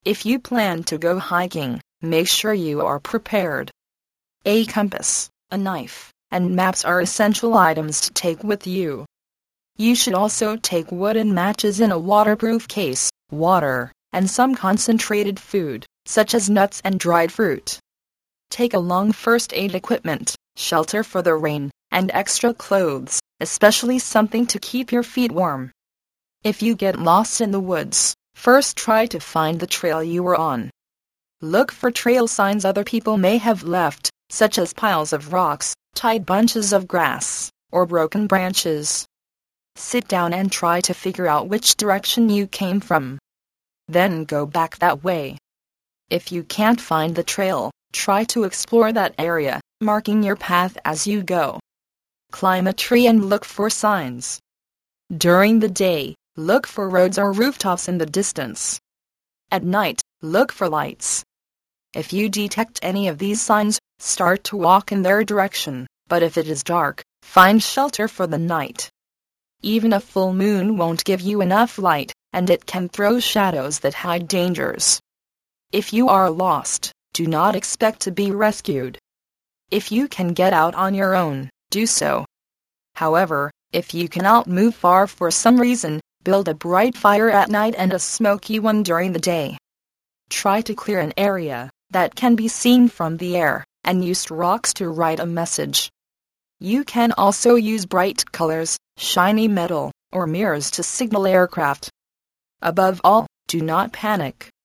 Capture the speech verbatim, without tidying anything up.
If you plan to go hiking, make sure you are prepared. A compass, a knife, and maps are essential items to take with you. You should also take wooden matches in a waterproof case, water, and some concentrated food, such as nuts and dried fruit. Take along first aid equipment, shelter for the rain, and extra clothes, especially something to keep your feet warm. If you get lost in the woods, first try to find the trail you were on. Look for trail signs other people may have left, such as piles of rocks, tied bunches of grass, or broken branches. Sit down and try to figure out which direction you came from. Then go back that way. If you can't find the trail, try to explore that area, marking your path as you go. Climb a tree and look for signs. During the day, look for roads or rooftops in the distance. At night, look for lights. If you detect any of these signs, start to walk in their direction, but if it is dark, find shelter for the night. Even a full moon won't give you enough light, and it can throw shadows that hide dangers. If you are lost, do not expect to be rescued. If you can get out on your own, do so. However, if you cannot move far for some reason, build a bright fire at night and a smoky one during the day. Try to clear an area that can be seen from the air, and use rocks to write a message. You can also use bright colors, shiny metal, or mirrors to signal aircraft. Above all, do not panic.